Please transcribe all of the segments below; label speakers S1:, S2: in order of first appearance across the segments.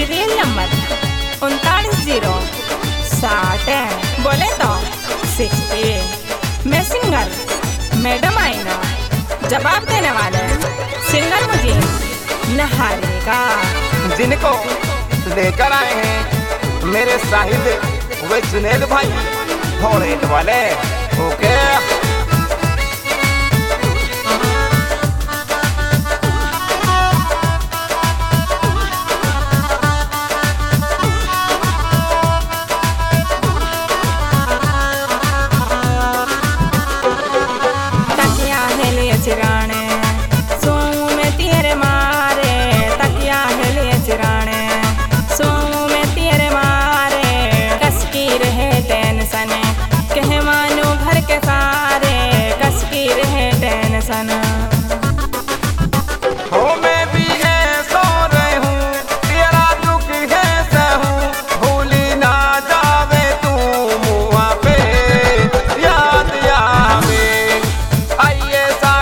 S1: Serial number 3960 बोले तो 60। मैं सिंगर मैडम आईना जवाब देने वाले सिंगर मुझे नहारेगा।
S2: जिनको लेकर आए हैं मेरे साहिब वे जुनेद भाई थोड़ेट वाले। ओके
S1: चिराने सोऊं में तेरे मारे, तकिया है ले चिराने सोऊं में तेरे मारे। कसकी रहे टेंशन कह मानो घर के सारे, कसकी रहे टेंशन।
S2: हो मैं भी है सो रही हूँ तेरा दुख है सहूं, भूली ना जावे तू मुआ पे याद आवे। आइए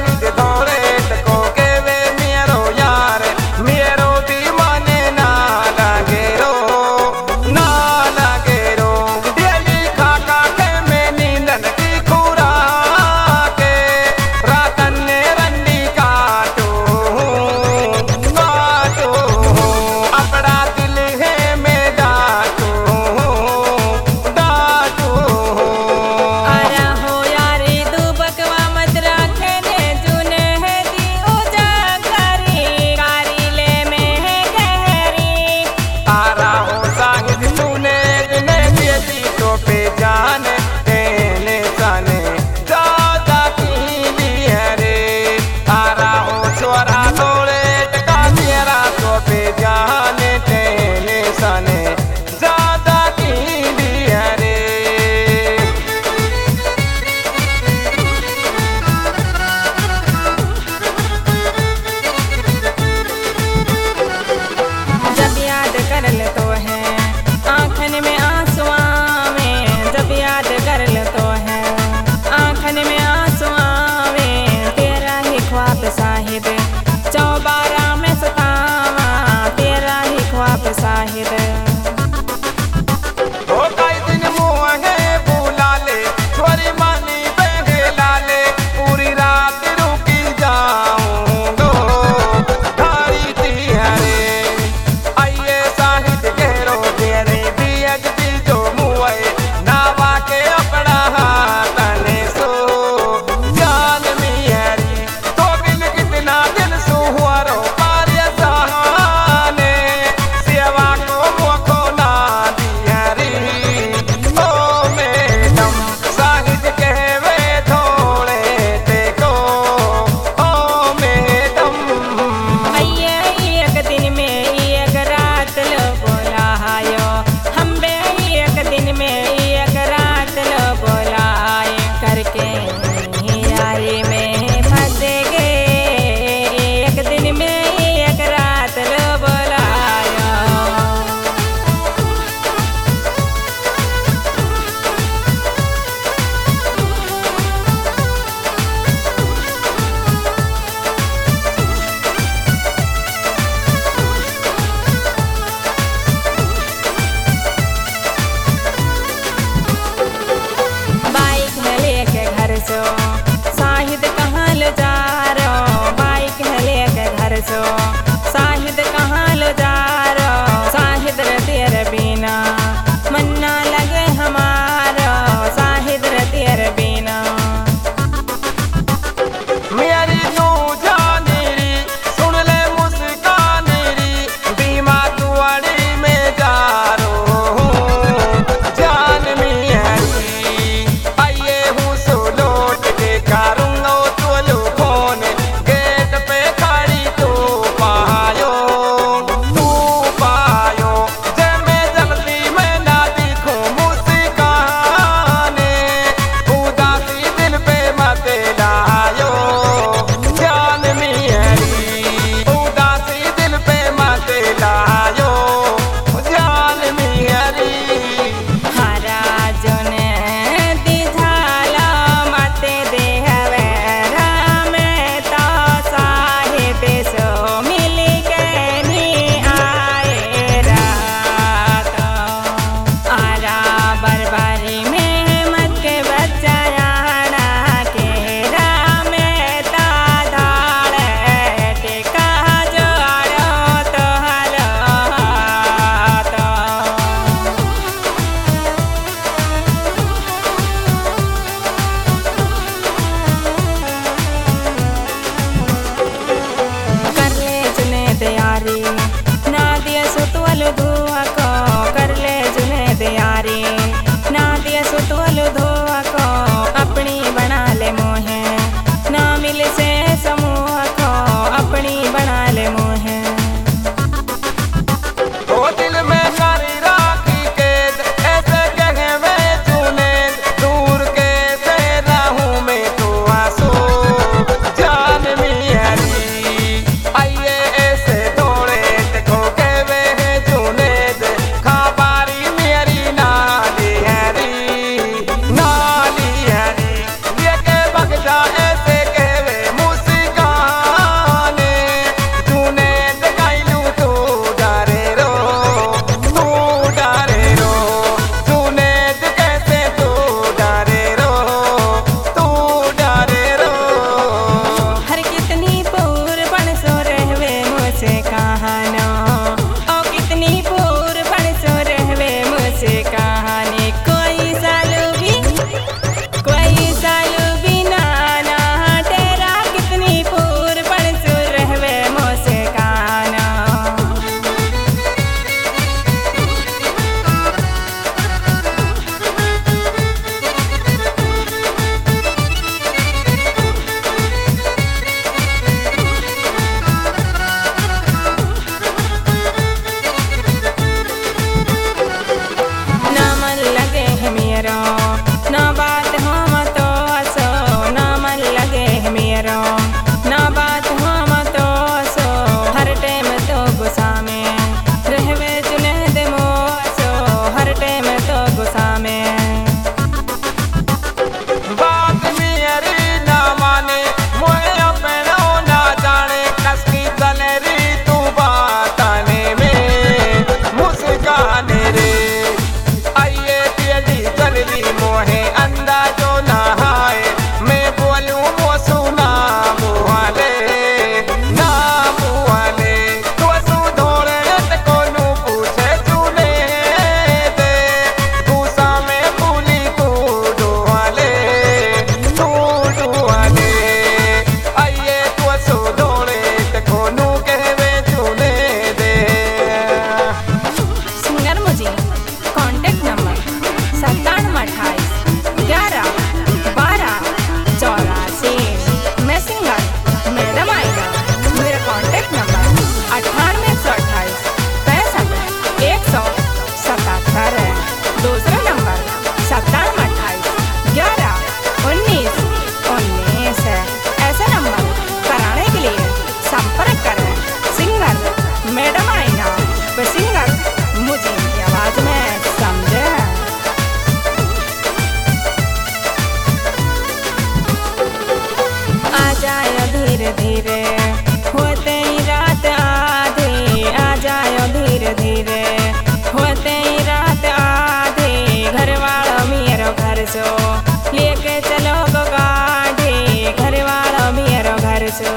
S2: साहिब 14 में 57 तेरा ही ख्वाब साहिब। हो कई दिन मुँह है बुला ले छोरी मानी बहला ले, पूरी रात रुकी जाऊंगो धारी तिहारे। आइए साहिब घेरो तेरे भी अगती जो मुँह नावा के अपना हाथने सो जान मियारी। तो बिन कितना दिन सुहुआरो पारिया सहाने सेवा को
S1: धीरे धीरे होते ही रात आधे घर वाला मेरो घर सो लेके चलो गो गाढ़े घर वाला मेरो घर सो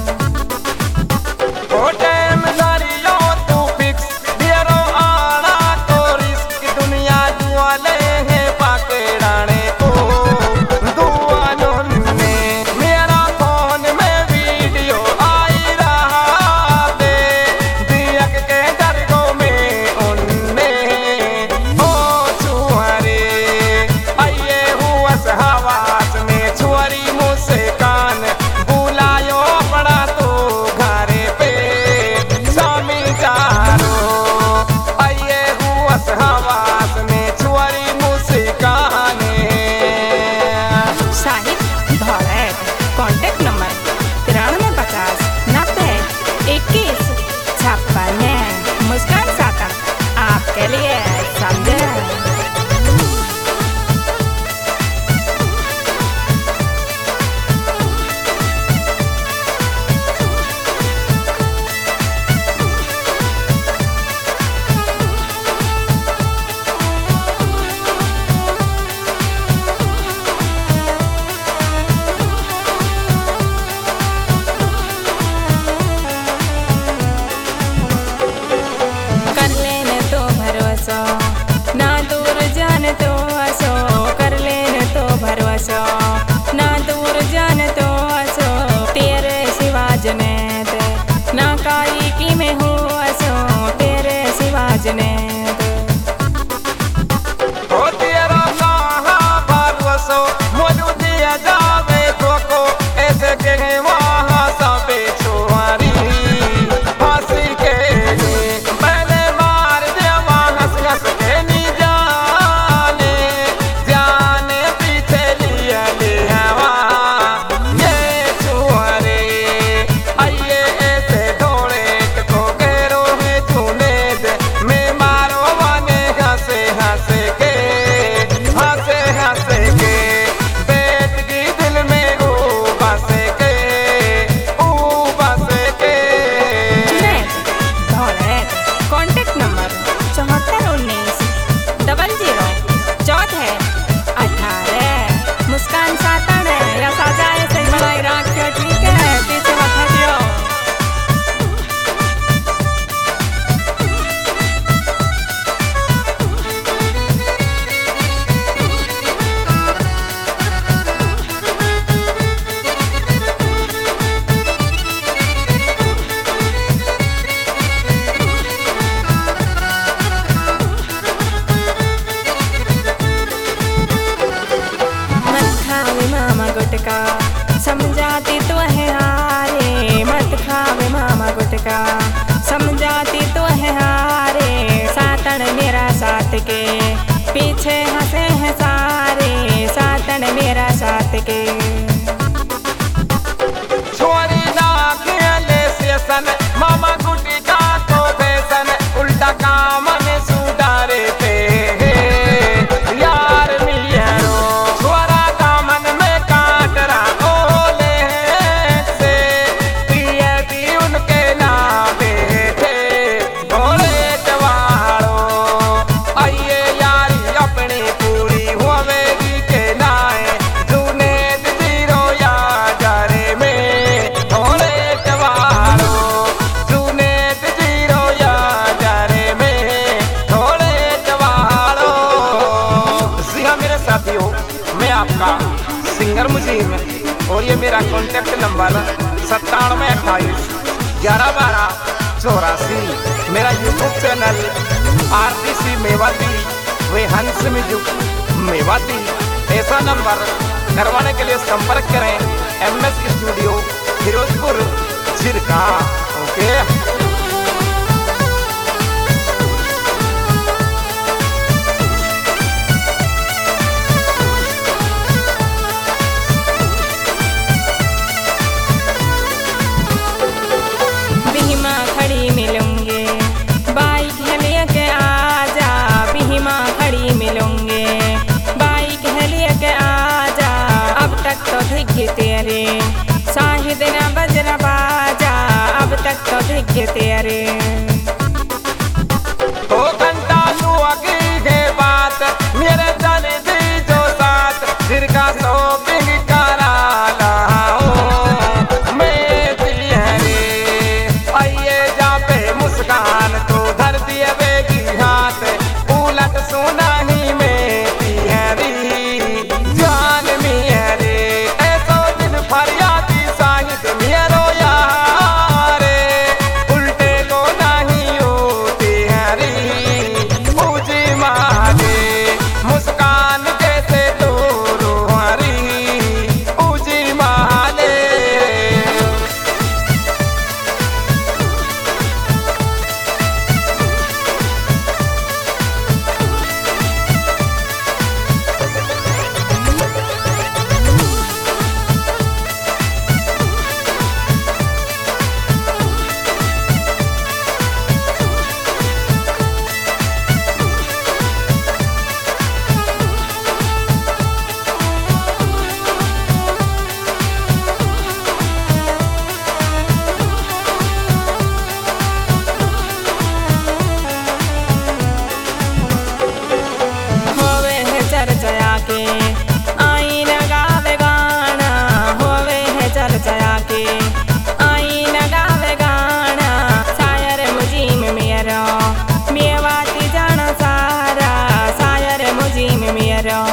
S1: कॉन्टैक्ट नंबर 9350 90 21 56 मुस्कान सातन आपके लिए समझे। ना दूर जान तो असो कर लेने तो भरोसा ना दूर जान तो असो तेरे सिवा जने दे ना काई की में हो असो तेरे सिवा जने दे
S2: ओ तेरा कहाँ भरोसा मोनू दिया जावे तो को ऐसे के वहाँ सबे छुआरी फांसी के पहले मार दिया वहाँ हंस के
S1: मुस्कान सातन या साजाए से मलाई राखियो ठीक है पीछे मत हटियो। मामा गुटका समझाती तो है हारे मत खावे मामा गुटका समझाती तो है हारे सातन मेरा साथ के पीछे हंसे हैं सारे सातन मेरा साथ के
S2: छोरी ना खेले सेसन मामा गुटका तो बेसन उल्टा काम ने सुधारे पे यार मियारो आपका सिंगर मुजीब और ये मेरा कॉन्टैक्ट नंबर 9728111284। मेरा यूट्यूब चैनल RTC मेवाती वे हंस म्यूजिक मेवाती। ऐसा नंबर करवाने के लिए संपर्क करें MS studio Firozpur Jhirka. Okay.
S1: खड़ी मिलूंगे बाइक लेके आजा बीमा खड़ी मिलूंगे बाइक लेके आजा अब तक तो धिक तेरे शाहिद ना बजना बाजा अब तक तो धिक तेरे। मेवाती जाना सारा सायर मुझी में मेरो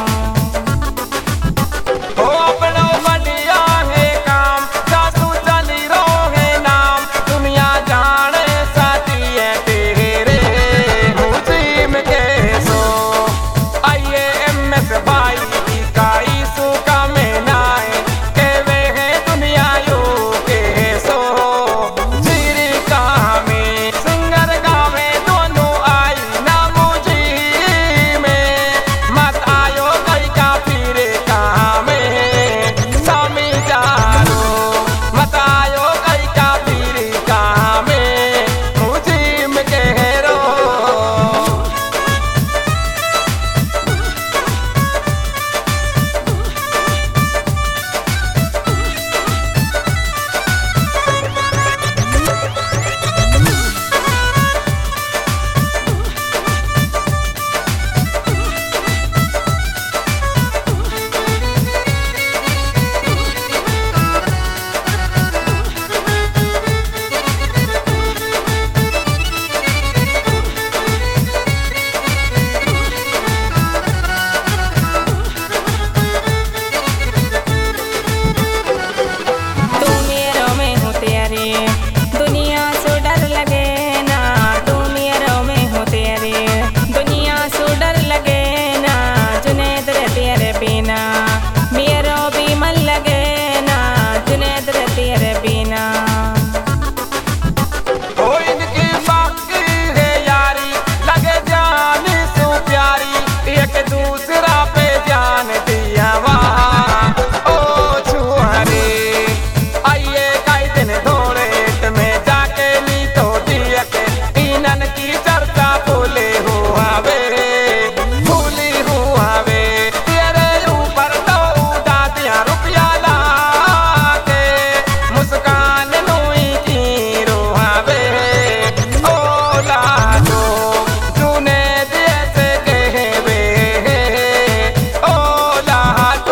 S2: हो अपनो बढ़िया है काम जादू चली रो है नाम दुनिया जाने साथी है तेरे मुझी में कैसो आइए MS भाई का ईसु का में नाए के वे है दुनिया यो कैसो जीरी का में सिंगर गावे दोनों आई ना मुझी में मत आयो कई का फिर कहाँ में स्वामी जानो मत आयो कई का फिर कहाँ में मुझी में कह रो
S1: तू मेरो में हूँ तेरे दुनिया से डर लगे ना तू मेरो में हूँ तेरे दुनिया से डर लगे ना जुनैद रे तेरे बिना मेरो भी मन लगे ना जुनैद रे तेरे बिना
S2: ओ इनकी बाकी है यारी लगे जान सो प्यारी एक दूसरा पे जान दिया वहाँ ओ छुहारे आइए कई दिन थोड़े में जाके नी तो दिया के इनन की चर्चा बोले हुआ वे भूली हुआ वे तेरे ऊपर तो उड़ा दिया रुपया ला के मुस्कान नोई की रोहावे ओ लाडो तूने दिए से कहवे ओ लाडो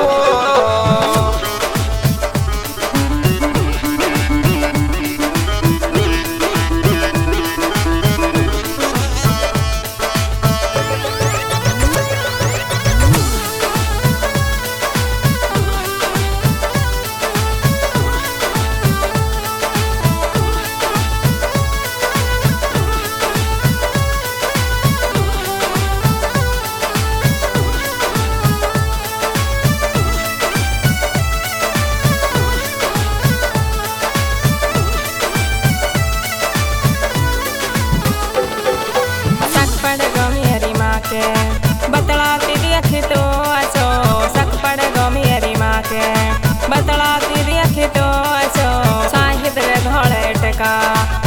S1: सक पड़ गो मेरी माँ के बतलाती देख तो असो सक पड़ गो मेरी माँ के बतलाती देख तो असो साहिद रे घोड़े टका